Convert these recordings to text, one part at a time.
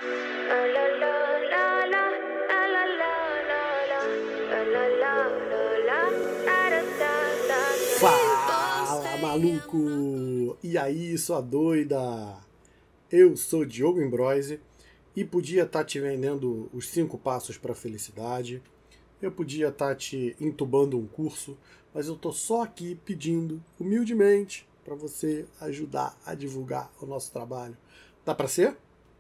Fala, maluco! E aí, sua doida? Eu sou Diogo Imbroise e podia estar te vendendo os 5 passos para a felicidade. Eu podia estar te entubando um curso, mas eu tô só aqui pedindo, humildemente, para você ajudar a divulgar o nosso trabalho. Dá para ser?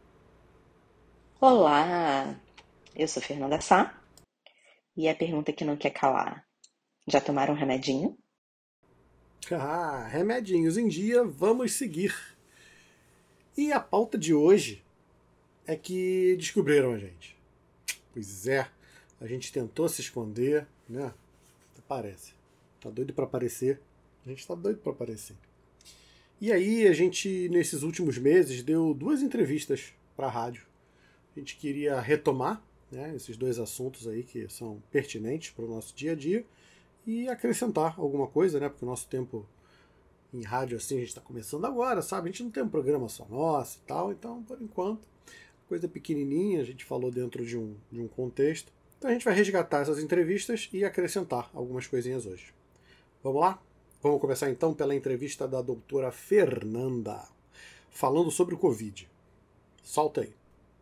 Olá, eu sou Fernanda Sá e a pergunta que não quer calar: já tomaram um remedinho? Ah, remedinhos em dia, vamos seguir. E a pauta de hoje é que descobriram a gente. Pois é, a gente tentou se esconder, né? Parece. Tá doido para aparecer. A gente tá doido para aparecer. E aí a gente, nesses últimos meses, deu 2 entrevistas para a rádio. A gente queria retomar, né, esses 2 assuntos aí que são pertinentes para o nosso dia a dia e acrescentar alguma coisa, né? Porque o nosso tempo em rádio assim a gente está começando agora, sabe? A gente não tem um programa só nosso e tal, então por enquanto coisa pequenininha, a gente falou dentro de um contexto. Então a gente vai resgatar essas entrevistas e acrescentar algumas coisinhas hoje. Vamos lá? Vamos começar então pela entrevista da doutora Fernanda, falando sobre o Covid. Solta aí.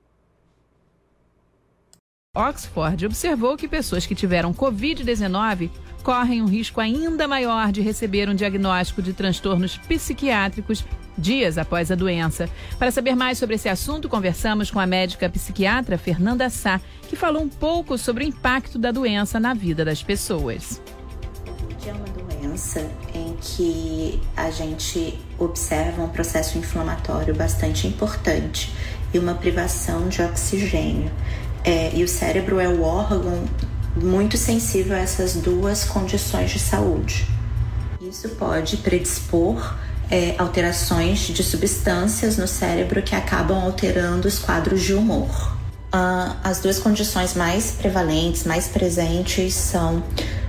Oxford observou que pessoas que tiveram Covid-19 correm um risco ainda maior de receber um diagnóstico de transtornos psiquiátricos dias após a doença. Para saber mais sobre esse assunto, conversamos com a médica psiquiatra Fernanda Sá, que falou um pouco sobre o impacto da doença na vida das pessoas. É uma doença em que a gente observa um processo inflamatório bastante importante e uma privação de oxigênio. E o cérebro é o órgão muito sensível a essas 2 condições de saúde. Isso pode predispor alterações de substâncias no cérebro que acabam alterando os quadros de humor. As 2 condições mais prevalentes, mais presentes são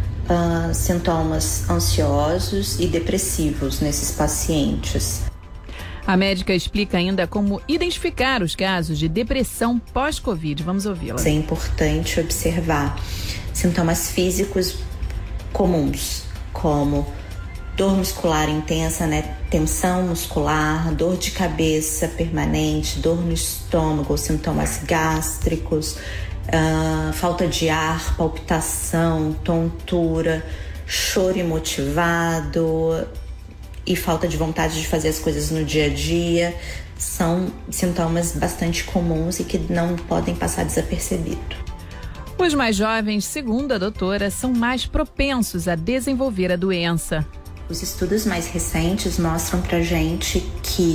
sintomas ansiosos e depressivos nesses pacientes. A médica explica ainda como identificar os casos de depressão pós-Covid. Vamos ouvi-la. É importante observar sintomas físicos comuns, como dor muscular intensa, né? Tensão muscular, dor de cabeça permanente, dor no estômago, sintomas gástricos, falta de ar, palpitação, tontura, choro imotivado e falta de vontade de fazer as coisas no dia a dia. São sintomas bastante comuns e que não podem passar desapercebido. Os mais jovens, segundo a doutora, são mais propensos a desenvolver a doença. Os estudos mais recentes mostram pra gente que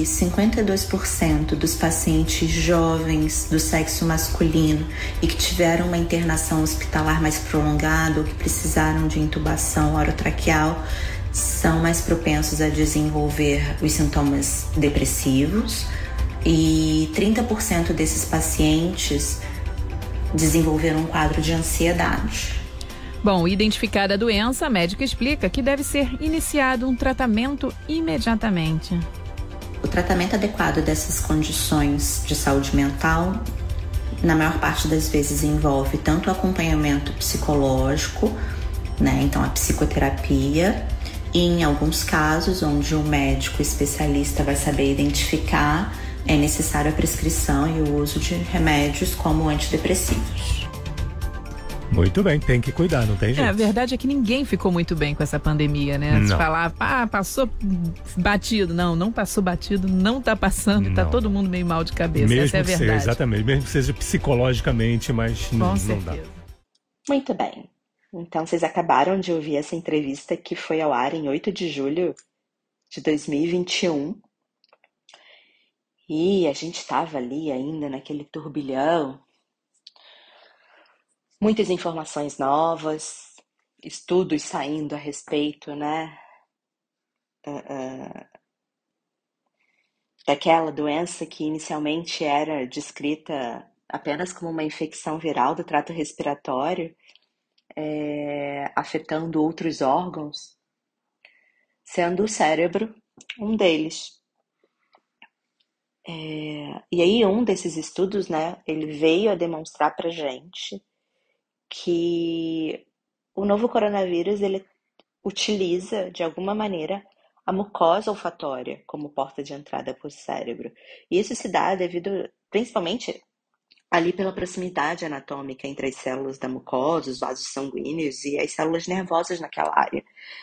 52% dos pacientes jovens do sexo masculino e que tiveram uma internação hospitalar mais prolongada ou que precisaram de intubação orotraqueal são mais propensos a desenvolver os sintomas depressivos e 30% desses pacientes desenvolveram um quadro de ansiedade. Bom, identificada a doença, a médica explica que deve ser iniciado um tratamento imediatamente. O tratamento adequado dessas condições de saúde mental, na maior parte das vezes, envolve tanto o acompanhamento psicológico, né, então a psicoterapia, e em alguns casos, onde um médico especialista vai saber identificar, é necessária a prescrição e o uso de remédios como antidepressivos. Muito bem, tem que cuidar, não tem jeito. A verdade é que ninguém ficou muito bem com essa pandemia, né? Se falar, passou batido. Não passou batido, não tá passando, tá todo mundo meio mal de cabeça. Mesmo essa é a verdade. Seja, exatamente, mesmo que seja psicologicamente, mas não dá. Muito bem. Então, vocês acabaram de ouvir essa entrevista que foi ao ar em 8 de julho de 2021. E a gente estava ali ainda naquele turbilhão. Muitas informações novas, estudos saindo a respeito, né? Daquela doença que inicialmente era descrita apenas como uma infecção viral do trato respiratório, afetando outros órgãos, sendo o cérebro um deles. E aí um desses estudos, né, ele veio a demonstrar pra gente que o novo coronavírus, ele utiliza, de alguma maneira, a mucosa olfatória como porta de entrada para o cérebro. E isso se dá devido, principalmente, ali pela proximidade anatômica entre as células da mucosa, os vasos sanguíneos e as células nervosas naquela área.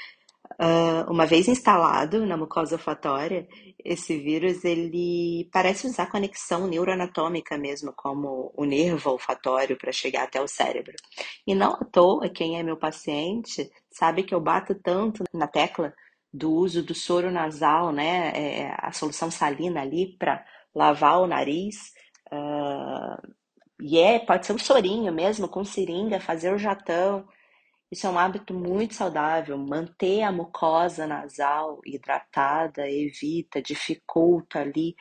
Uma vez instalado na mucosa olfatória, esse vírus ele parece usar conexão neuroanatômica mesmo, como o nervo olfatório para chegar até o cérebro. E não à toa, quem é meu paciente sabe que eu bato tanto na tecla do uso do soro nasal, né? A solução salina ali para lavar o nariz. Pode ser um sorinho mesmo, com seringa, fazer o jatão. Isso é um hábito muito saudável. Manter a mucosa nasal hidratada evita, dificulta ali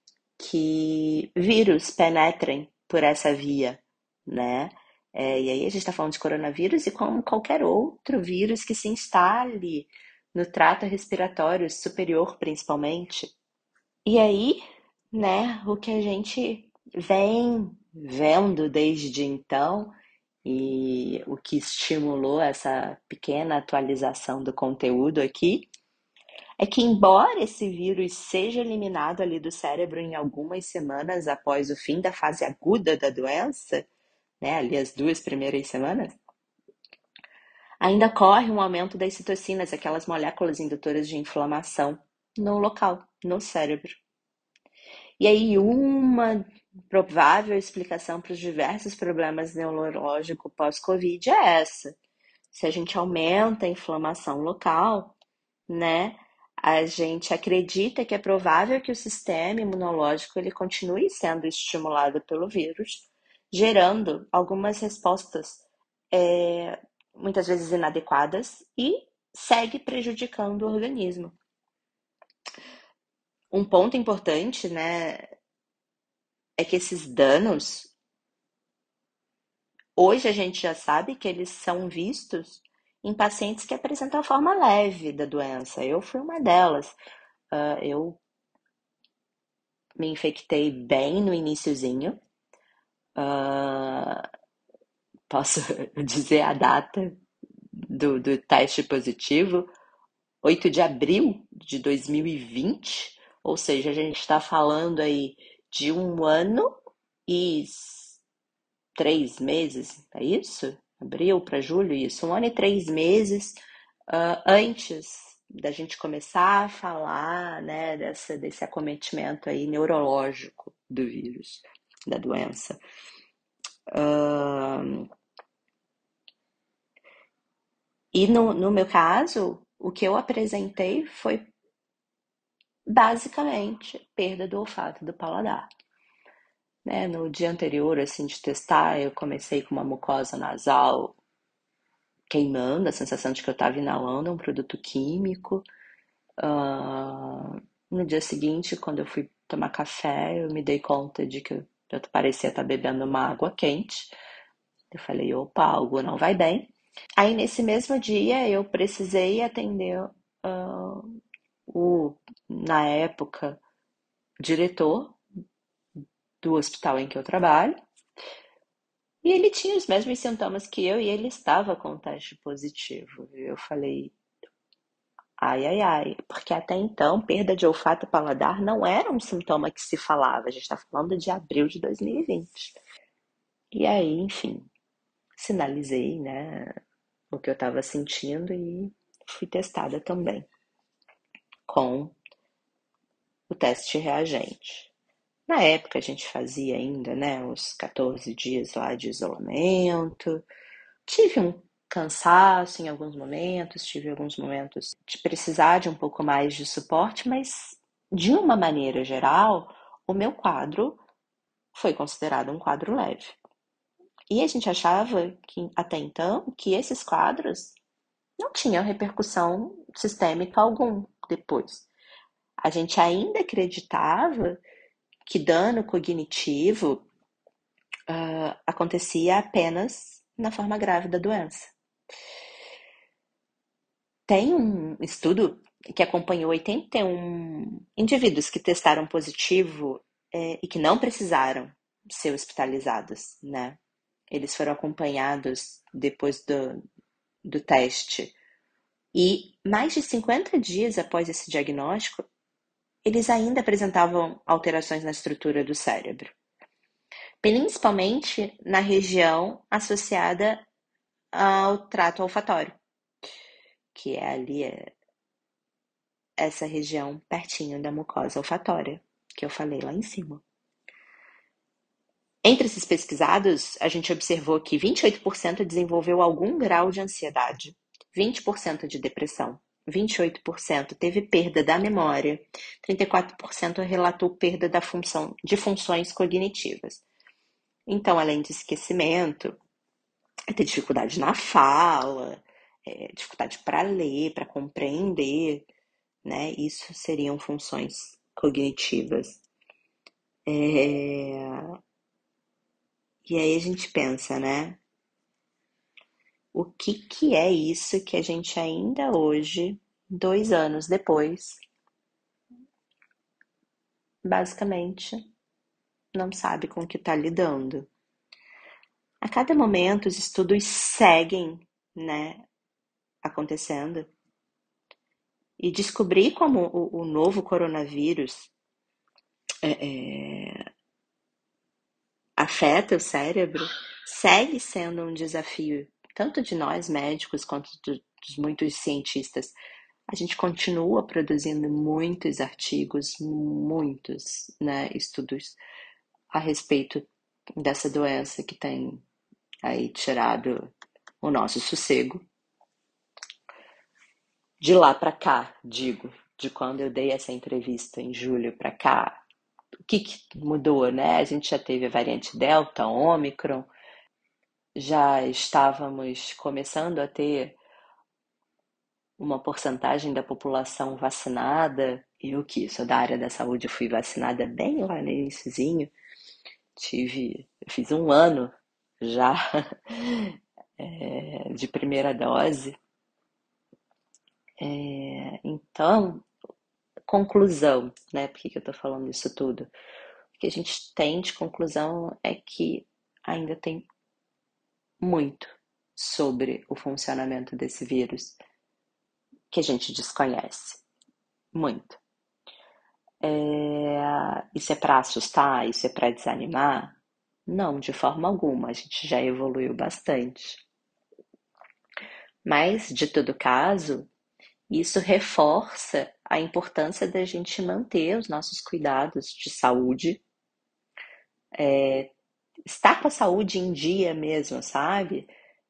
que vírus penetrem por essa via, né? E aí a gente está falando de coronavírus e como qualquer outro vírus que se instale no trato respiratório superior, principalmente. E aí, né, o que a gente vem vendo desde então e o que estimulou essa pequena atualização do conteúdo aqui é que, embora esse vírus seja eliminado ali do cérebro em algumas semanas após o fim da fase aguda da doença, né, ali as 2 primeiras semanas, ainda ocorre um aumento das citocinas, aquelas moléculas indutoras de inflamação, no local, no cérebro. E aí, uma provável explicação para os diversos problemas neurológicos pós-Covid é essa. Se a gente aumenta a inflamação local, né, a gente acredita que é provável que o sistema imunológico ele continue sendo estimulado pelo vírus, gerando algumas respostas muitas vezes inadequadas e segue prejudicando o organismo. Um ponto importante, né, é que esses danos, hoje a gente já sabe que eles são vistos em pacientes que apresentam a forma leve da doença. Eu fui uma delas. Eu me infectei bem no iniciozinho. Posso dizer a data do teste positivo? 8 de abril de 2020. Ou seja, a gente está falando aí de 1 ano e 3 meses, é isso? Abril para julho, isso. 1 ano e 3 meses antes da gente começar a falar, né, desse acometimento aí neurológico do vírus, da doença. E no meu caso, o que eu apresentei foi basicamente perda do olfato e do paladar. Né? No dia anterior, assim, de testar, eu comecei com uma mucosa nasal queimando, a sensação de que eu estava inalando um produto químico. No dia seguinte, quando eu fui tomar café, eu me dei conta de que eu parecia estar bebendo uma água quente. Eu falei, opa, algo não vai bem. Aí, nesse mesmo dia, eu precisei atender na época, diretor do hospital em que eu trabalho. E ele tinha os mesmos sintomas que eu e ele estava com o teste positivo. Eu falei, ai, porque até então, perda de olfato e paladar não era um sintoma que se falava. A gente está falando de abril de 2020. E aí, enfim, sinalizei, né, o que eu estava sentindo e fui testada também com o teste reagente. Na época a gente fazia ainda, né, os 14 dias lá de isolamento. Tive um cansaço em alguns momentos, tive alguns momentos de precisar de um pouco mais de suporte, mas de uma maneira geral, o meu quadro foi considerado um quadro leve. E a gente achava que até então que esses quadros não tinham repercussão sistêmica algum depois. A gente ainda acreditava que dano cognitivo acontecia apenas na forma grave da doença. Tem um estudo que acompanhou 81 indivíduos que testaram positivo e que não precisaram ser hospitalizados, né? Eles foram acompanhados depois do teste. E mais de 50 dias após esse diagnóstico, eles ainda apresentavam alterações na estrutura do cérebro, principalmente na região associada ao trato olfatório, que é ali essa região pertinho da mucosa olfatória, que eu falei lá em cima. Entre esses pesquisados, a gente observou que 28% desenvolveu algum grau de ansiedade, 20% de depressão, 28% teve perda da memória, 34% relatou perda de funções cognitivas. Então, além de esquecimento, ter dificuldade na fala, dificuldade para ler, para compreender, né? Isso seriam funções cognitivas. E aí a gente pensa, né? O que é isso que a gente ainda hoje, 2 anos depois, basicamente não sabe com o que está lidando. A cada momento os estudos seguem, né, acontecendo. E descobrir como o novo coronavírus afeta o cérebro segue sendo um desafio, tanto de nós médicos quanto dos muitos cientistas. A gente continua produzindo muitos artigos, muitos, né, estudos a respeito dessa doença que tem aí tirado o nosso sossego. De lá para cá, digo, de quando eu dei essa entrevista em julho para cá, o que mudou, né? A gente já teve a variante Delta, Ômicron, já estávamos começando a ter uma porcentagem da população vacinada. Eu que sou da área da saúde, fui vacinada bem lá no iniciozinho. Eu fiz 1 ano já de primeira dose. Então, conclusão, né? Por que eu tô falando isso tudo? O que a gente tem de conclusão é que ainda tem muito sobre o funcionamento desse vírus que a gente desconhece. Muito. Isso é para assustar? Isso é para desanimar? Não, de forma alguma. A gente já evoluiu bastante. Mas, de todo caso, isso reforça a importância da gente manter os nossos cuidados de saúde, estar com a saúde em dia mesmo, sabe?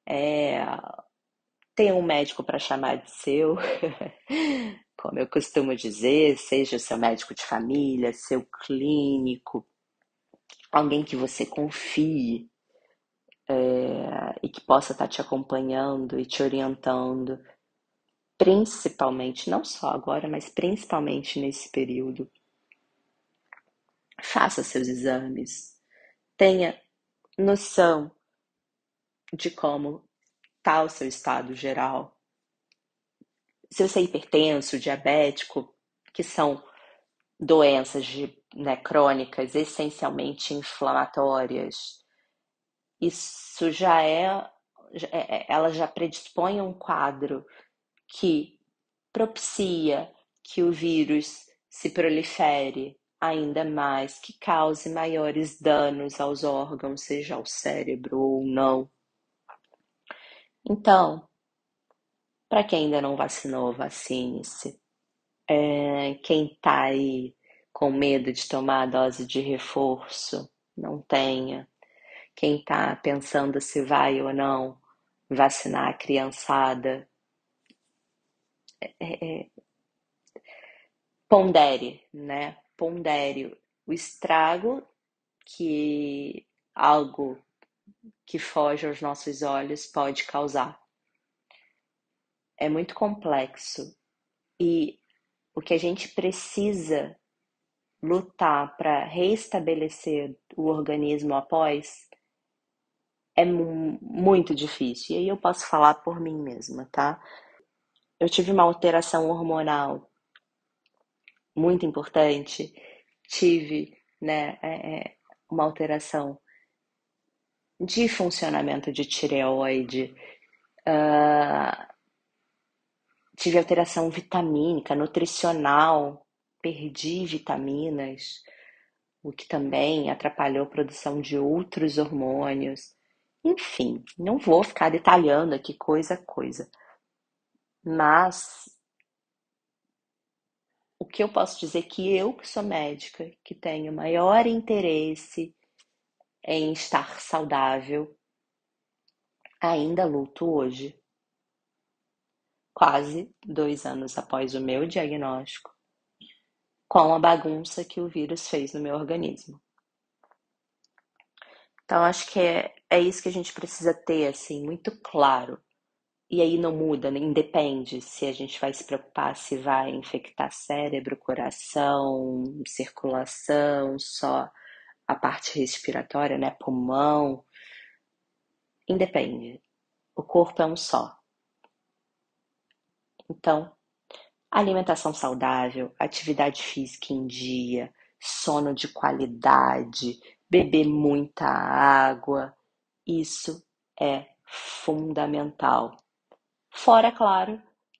Ter um médico para chamar de seu, como eu costumo dizer, seja seu médico de família, seu clínico, alguém que você confie e que possa estar te acompanhando e te orientando, principalmente, não só agora, mas principalmente nesse período. Faça seus exames, tenha noção de como está o seu estado geral. Se você é hipertenso, diabético, que são doenças crônicas, essencialmente inflamatórias, isso ela já predispõe a um quadro que propicia que o vírus se prolifere ainda mais, que cause maiores danos aos órgãos, seja ao cérebro ou não. Então, para quem ainda não vacinou, vacine-se. Quem está aí com medo de tomar a dose de reforço, não tenha. Quem está pensando se vai ou não vacinar a criançada, pondere, né? Pondere o estrago que algo que foge aos nossos olhos pode causar. É muito complexo e o que a gente precisa lutar para restabelecer o organismo após é muito difícil. E aí eu posso falar por mim mesma, tá? Eu tive uma alteração hormonal muito importante, tive né? Uma alteração de funcionamento de tireoide, tive alteração vitamínica, nutricional, perdi vitaminas, o que também atrapalhou a produção de outros hormônios. Enfim, não vou ficar detalhando aqui coisa a coisa. Mas o que eu posso dizer é que eu, que sou médica, que tenho maior interesse em estar saudável, ainda luto hoje, quase 2 anos após o meu diagnóstico, com a bagunça que o vírus fez no meu organismo. Então, acho que é isso que a gente precisa ter, assim, muito claro. E aí não muda, nem depende se a gente vai se preocupar se vai infectar cérebro, coração, circulação, só a parte respiratória, né, pulmão. Independe. O corpo é um só. Então, alimentação saudável, atividade física em dia, sono de qualidade, beber muita água, isso é fundamental. Fora, claro,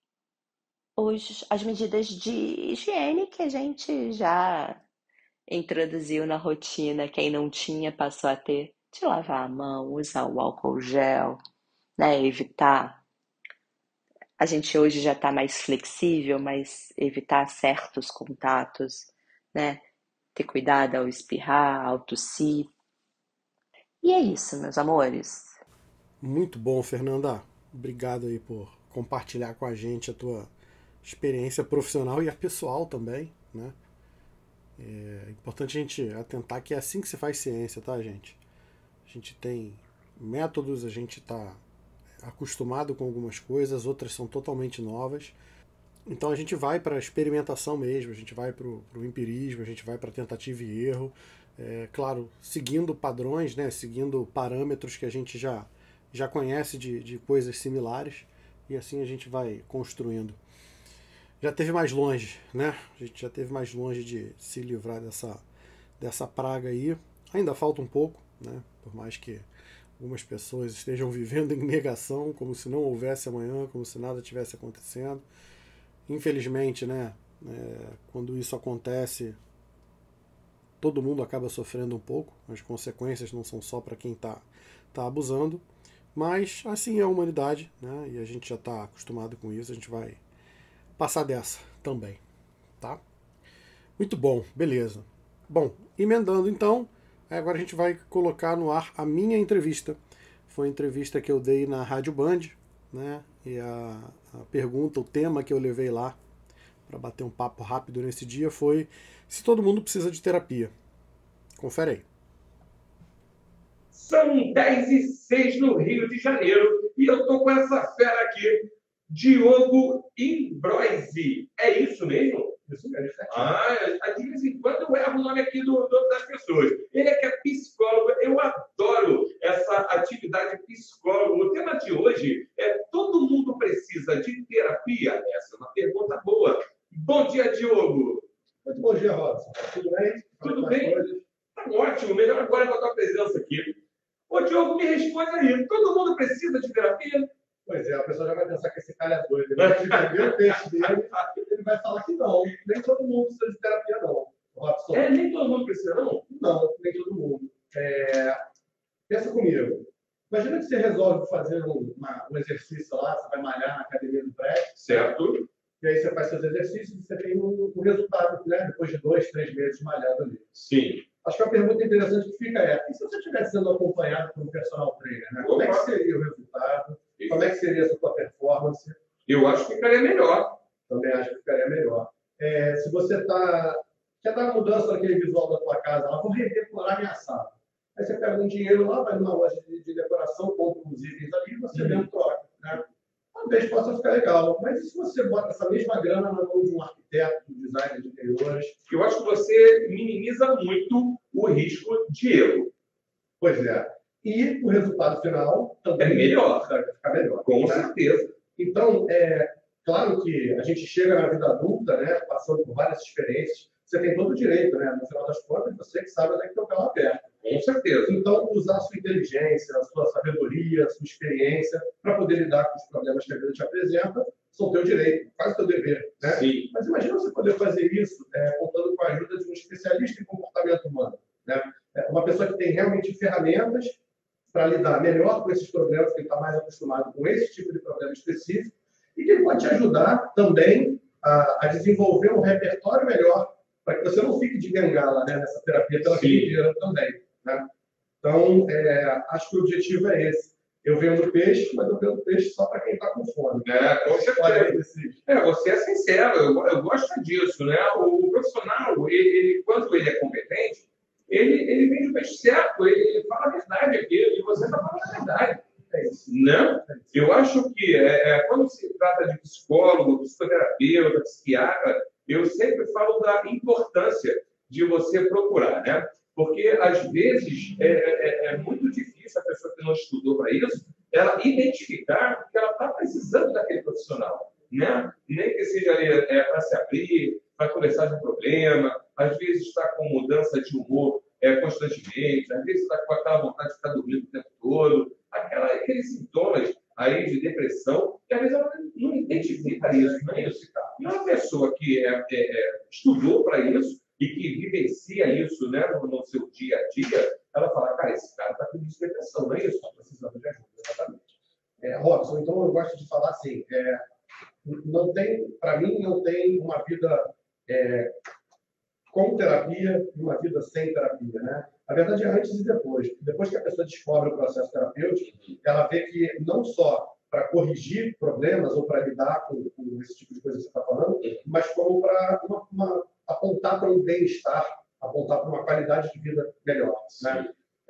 as medidas de higiene que a gente já introduziu na rotina, quem não tinha passou a ter, de lavar a mão, usar o álcool gel, né, evitar. A gente hoje já está mais flexível, mas evitar certos contatos, né, ter cuidado ao espirrar, ao tossir. E é isso, meus amores. Muito bom, Fernanda. Obrigado aí por compartilhar com a gente a tua experiência profissional e a pessoal também, né? É importante a gente atentar que é assim que se faz ciência, tá, gente? A gente tem métodos, a gente está acostumado com algumas coisas, outras são totalmente novas. Então a gente vai para a experimentação mesmo, a gente vai para o empirismo, a gente vai para tentativa e erro. Claro, seguindo padrões, né? Seguindo parâmetros que a gente já conhece de coisas similares, e assim a gente vai construindo. Já teve mais longe, né? A gente já teve mais longe de se livrar dessa praga aí. Ainda falta um pouco, né? Por mais que algumas pessoas estejam vivendo em negação, como se não houvesse amanhã, como se nada tivesse acontecendo. Infelizmente, né? Quando isso acontece, todo mundo acaba sofrendo um pouco. As consequências não são só para quem está abusando. Mas assim é a humanidade, né? E a gente já está acostumado com isso, a gente vai passar dessa também, tá? Muito bom, beleza. Bom, emendando então, agora a gente vai colocar no ar a minha entrevista. Foi a entrevista que eu dei na Rádio Band, né? E a pergunta, o tema que eu levei lá para bater um papo rápido nesse dia foi se todo mundo precisa de terapia. Confere aí. São 10h06 no Rio de Janeiro e eu tô com essa fera aqui, Diogo Imbroisi. É isso mesmo? Isso mesmo. De vez em quando eu erro o nome aqui das pessoas. Ele é que é psicólogo. Eu adoro essa atividade psicólogo. O tema de hoje é: todo mundo precisa de terapia? Essa é uma pergunta boa. Bom dia, Diogo. Muito bom dia, Robson. Tudo bem? Tudo bem? Tá ótimo. Melhor agora com a tua presença aqui. Ô, Diogo, me responde aí. Todo mundo precisa de terapia? Pois é, a pessoa já vai pensar que esse cara é doido. Ele vai entender o peixe dele, ele vai falar que não. Nem todo mundo precisa de terapia, não. Robson. Nem todo mundo precisa, não? Não, nem todo mundo. Pensa comigo. Imagina que você resolve fazer um exercício lá, você vai malhar na academia do prédio. Certo. E aí você faz seus exercícios e você tem um resultado, né? Depois de 2, 3 meses malhando ali. Sim. Acho que a pergunta interessante que fica e se você estivesse sendo acompanhado por um personal trainer, né? Como é que seria o resultado? Como é que seria a sua performance? Eu acho que ficaria melhor. Também acho que ficaria melhor. Se você quer dar uma mudança naquele visual da tua casa, ela for redecorar minha sala. Aí você pega um dinheiro lá, vai numa loja de decoração, compra uns itens ali e você mesmo troca, né? Talvez possa ficar legal. Mas e se você bota essa mesma grana na mão de um arquiteto, de um designer de interiores? Eu acho que você minimiza muito o risco de erro. Pois é. E o resultado final também é melhor. Vai ficar melhor. Com certeza. Então, claro que a gente chega na vida adulta, né, passando por várias experiências, você tem todo o direito, né? No final das contas, você que sabe onde é que o carro aperta. Com certeza. Então, usar a sua inteligência, a sua sabedoria, a sua experiência para poder lidar com os problemas que a vida te apresenta, são teu direito, faz o teu dever, né? Sim. Mas imagina você poder fazer isso contando com a ajuda de um especialista em comportamento humano, né? Uma pessoa que tem realmente ferramentas para lidar melhor com esses problemas, que ele está mais acostumado com esse tipo de problema específico, e que pode te ajudar também a desenvolver um repertório melhor para que você não fique de bengala, né, nessa terapia pela vida inteira também, né? Então, acho que o objetivo é esse. Eu vendo peixe, mas eu vendo peixe só para quem está com fome. Com certeza. Você é sincero, eu gosto disso, né? O profissional, ele, quando ele é competente, ele vende o peixe certo, ele fala a verdade aqui, e você está falando a verdade. É isso. Né? Eu acho que quando se trata de psicólogo, psicoterapeuta, psiquiatra, eu sempre falo da importância de você procurar, né? Porque, às vezes, é muito difícil a pessoa que não estudou para isso, ela identificar que ela está precisando daquele profissional, né? Nem que seja para se abrir, para conversar de um problema, às vezes está com mudança de humor constantemente, às vezes está com aquela vontade de ficar dormindo o tempo todo, aqueles sintomas aí de depressão, e às vezes ela não identifica isso, não é isso? E uma pessoa que estudou para isso e que vivencia isso, né, no seu dia a dia, ela fala, cara, esse cara está com depressão, não é isso? Está precisando de ajuda, exatamente. Robson, então eu gosto de falar assim, para mim não tem uma vida com terapia e uma vida sem terapia, né? A verdade é antes e depois. Depois que a pessoa descobre o processo terapêutico, ela vê que não só para corrigir problemas ou para lidar com esse tipo de coisa que você está falando, mas como para apontar para um bem-estar, apontar para uma qualidade de vida melhor, né?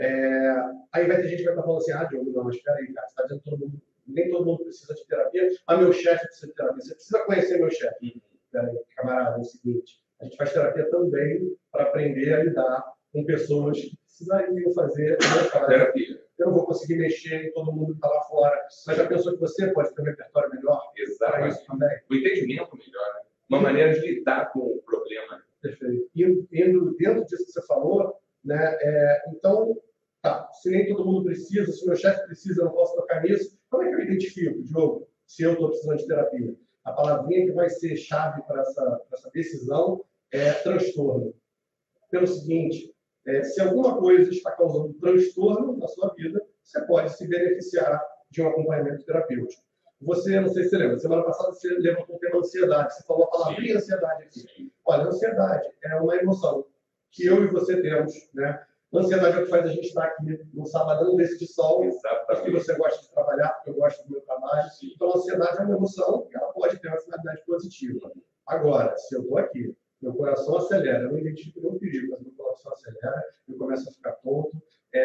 Aí vai ter gente que vai estar falando assim, Diogo, não, mas espera aí, cara, você está dizendo que nem todo mundo precisa de terapia, meu chefe precisa de terapia, você precisa conhecer meu chefe. Espera aí, camarada, é o seguinte, a gente faz terapia também para aprender a lidar com pessoas que precisariam fazer terapia. Eu não vou conseguir mexer em todo mundo que está lá fora, mas já pensou que você pode ter um repertório melhor? Exatamente. Isso também. O entendimento melhor, né? Uma maneira de lidar com o problema. Perfeito. Indo dentro disso que você falou, né? Então, se nem todo mundo precisa, se o meu chefe precisa, eu não posso tocar nisso, como é que eu identifico, Diogo, se eu estou precisando de terapia? A palavrinha que vai ser chave para essa decisão é transtorno. Pelo seguinte, se alguma coisa está causando transtorno na sua vida, você pode se beneficiar de um acompanhamento terapêutico. Você, não sei se você lembra, semana passada você levantou o tema ansiedade, você falou a palavrinha ansiedade aqui. Olha, ansiedade é uma emoção que eu e você temos, né? Ansiedade é o que faz a gente estar aqui num sabadão desse de sol, porque você gosta de trabalhar, porque eu gosto do meu trabalho. Então, a ansiedade é uma emoção que ela pode ter uma finalidade positiva. Agora, se eu estou aqui, meu coração acelera, eu não identifico nenhum perigo, mas meu coração acelera, eu começo a ficar tonto,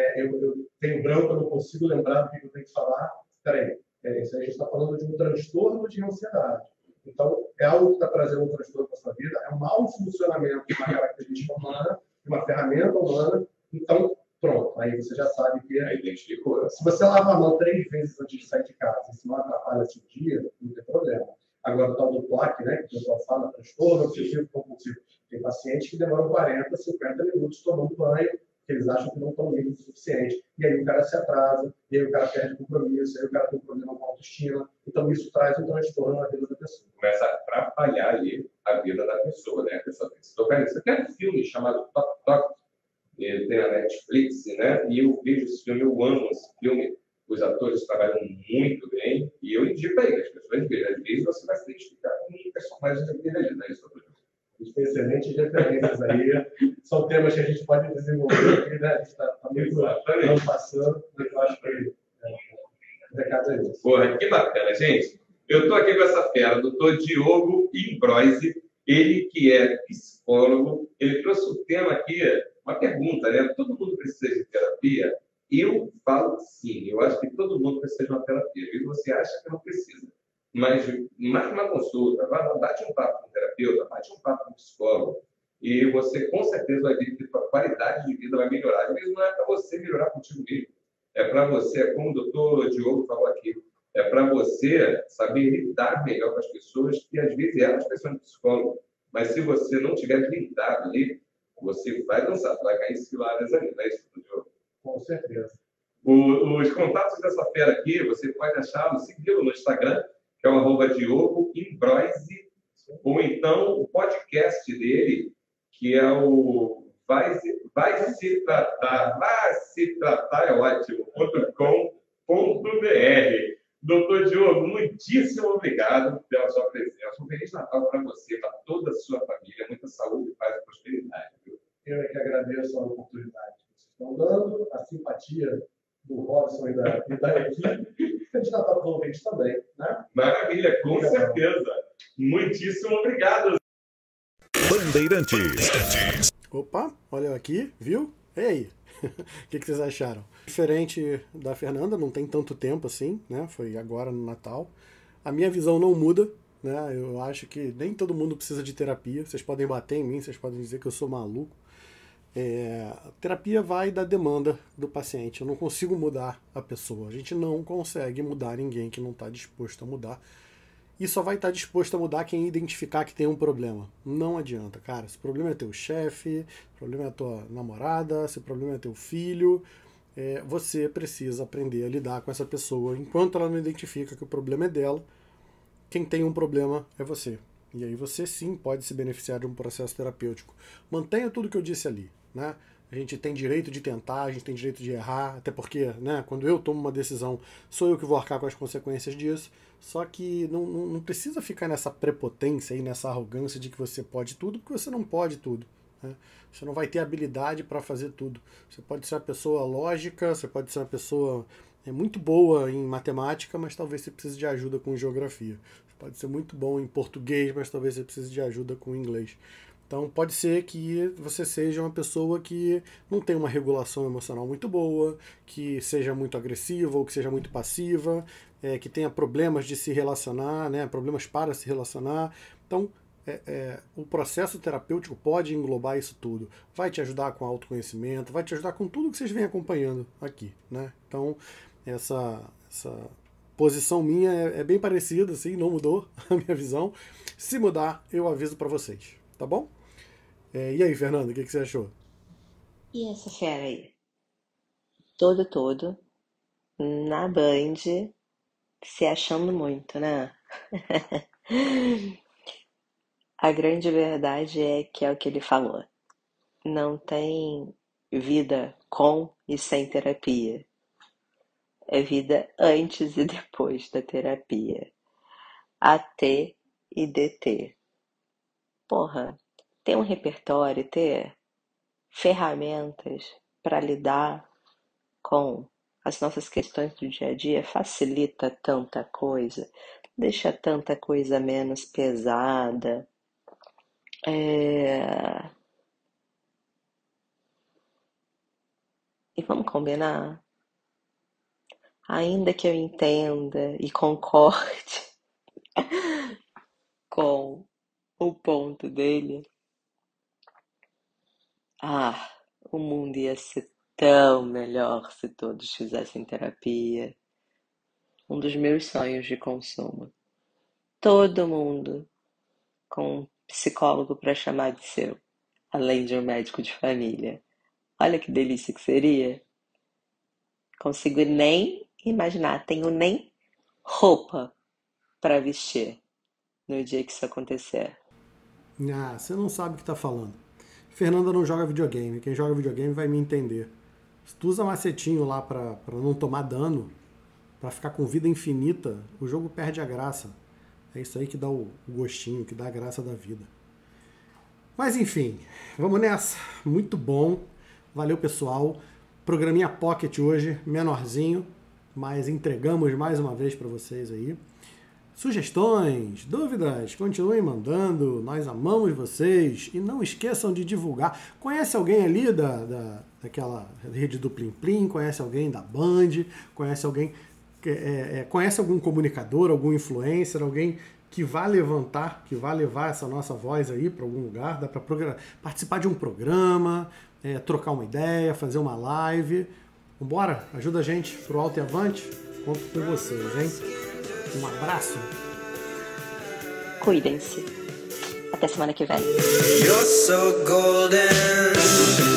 eu tenho branco, eu não consigo lembrar do que eu tenho que falar. Espera aí, isso aí a gente está falando de um transtorno de ansiedade. Então, é algo que está trazendo um transtorno para a sua vida, é um mau funcionamento de uma característica humana, de uma ferramenta humana. Então, pronto, aí você já sabe que identificou. Se você lava a mão 3 vezes antes de sair de casa, se não atrapalha seu dia, não tem problema. Agora, o tal do TOC, né, que o pessoal fala, transtorno obsessivo compulsivo. Tem pacientes que demoram 40, 50 minutos tomando banho, que eles acham que não estão limpos o suficiente. E aí o cara se atrasa, e aí o cara perde compromisso, aí o cara tem um problema com a autoestima. Então, isso traz um transtorno na vida da pessoa. Começa a atrapalhar ali a vida da pessoa, né? A pessoa tem que se tocar nisso. Tem um filme chamado Tok Tok, ele tem a Netflix, né? E eu vejo esse filme, eu amo esse filme. Os atores trabalham muito bem e eu indico aí que as pessoas vejam. Às vezes você vai se identificar com um personagem da vida ali, né? Isso tem excelentes referências aí. São temas que a gente pode desenvolver aqui, né? A gente está muito ano passando, mas eu acho que o recado é isso. Porra, que bacana, gente. Eu estou aqui com essa fera, doutor Diogo Imbroise, ele que é psicólogo, ele trouxe o tema aqui, uma pergunta, né? Todo mundo precisa de terapia? Eu falo sim, eu acho que todo mundo precisa de uma terapia. E você acha que não precisa. Mas marque uma consulta, bate um papo com o terapeuta, bate um papo com o psicólogo. E você com certeza vai ver que a sua qualidade de vida vai melhorar. Às vezes não é para você melhorar contigo mesmo. É para você, como o doutor Diogo falou aqui, é para você saber lidar melhor com as pessoas que às vezes elas precisam de psicólogo. Mas se você não tiver blindado ali, você vai dançar, vai cair ciladas ali, não é isso, Diogo? Com certeza. Os contatos dessa fera aqui, você pode achá-lo, segui-lo no Instagram, que é o @DiogoImbroise, ou então o podcast dele, que é o vai se tratar é ótimo.com.br. Doutor Diogo, muitíssimo obrigado pela sua presença. Um Feliz Natal para você, para toda a sua família. Muita saúde, paz e prosperidade. Viu? Eu é que agradeço a oportunidade que vocês estão dando, a simpatia do Robson e da equipe. Feliz Natal para os ouvintes também, né? Maravilha, com certeza. Muitíssimo obrigado. Bandeirantes. Opa, olha aqui, viu? E aí? O que vocês acharam? Diferente da Fernanda, não tem tanto tempo assim, né? Foi agora no Natal. A minha visão não muda, né? Eu acho que nem todo mundo precisa de terapia. Vocês podem bater em mim, vocês podem dizer que eu sou maluco. A terapia vai da demanda do paciente. Eu não consigo mudar a pessoa. A gente não consegue mudar ninguém que não está disposto a mudar. E só vai estar disposto a mudar quem identificar que tem um problema. Não adianta, cara. Se o problema é teu chefe, se o problema é tua namorada, se o problema é teu filho, você precisa aprender a lidar com essa pessoa. Enquanto ela não identifica que o problema é dela, quem tem um problema é você. E aí você sim pode se beneficiar de um processo terapêutico. Mantenha tudo que eu disse ali, né? A gente tem direito de tentar, a gente tem direito de errar, até porque, né, quando eu tomo uma decisão, sou eu que vou arcar com as consequências disso. Só que não precisa ficar nessa prepotência e nessa arrogância de que você pode tudo, porque você não pode tudo, né? Você não vai ter habilidade para fazer tudo. Você pode ser uma pessoa lógica, você pode ser uma pessoa muito boa em matemática, mas talvez você precise de ajuda com geografia. Você pode ser muito bom em português, mas talvez você precise de ajuda com inglês. Então pode ser que você seja uma pessoa que não tem uma regulação emocional muito boa, que seja muito agressiva ou que seja muito passiva, que tenha problemas de se relacionar, né, problemas para se relacionar. Então o processo terapêutico pode englobar isso tudo. Vai te ajudar com autoconhecimento, vai te ajudar com tudo que vocês vêm acompanhando aqui, né? Então essa posição minha é bem parecida, assim, não mudou a minha visão. Se mudar, eu aviso para vocês, tá bom? E aí, Fernando, o que você achou? E essa fera aí? Todo, na Band, se achando muito, né? A grande verdade é que é o que ele falou. Não tem vida com e sem terapia. É vida antes e depois da terapia. AT e DT. Porra, ter um repertório, ter ferramentas para lidar com as nossas questões do dia a dia facilita tanta coisa, deixa tanta coisa menos pesada. E vamos combinar? Ainda que eu entenda e concorde com o ponto dele, o mundo ia ser tão melhor se todos fizessem terapia. Um dos meus sonhos de consumo. Todo mundo com um psicólogo para chamar de seu, além de um médico de família. Olha que delícia que seria. Consigo nem imaginar, tenho nem roupa para vestir no dia que isso acontecer. Você não sabe o que tá falando. Fernanda não joga videogame. Quem joga videogame vai me entender. Se tu usa macetinho lá pra não tomar dano, pra ficar com vida infinita, o jogo perde a graça. É isso aí que dá o gostinho, que dá a graça da vida. Mas enfim, vamos nessa. Muito bom. Valeu, pessoal. Programinha Pocket hoje, menorzinho, mas entregamos mais uma vez para vocês aí. Sugestões, dúvidas, continuem mandando. Nós amamos vocês. E não esqueçam de divulgar. Conhece alguém ali daquela rede do Plim Plim? Conhece alguém da Band? Conhece alguém... conhece algum comunicador, algum influencer, alguém que vá levantar, que vá levar essa nossa voz aí para algum lugar? Dá para participar de um programa, trocar uma ideia, fazer uma live. Vambora? Ajuda a gente pro alto e avante. Conto com vocês, hein? Um abraço. Cuidem-se. Até semana que vem. You're so golden.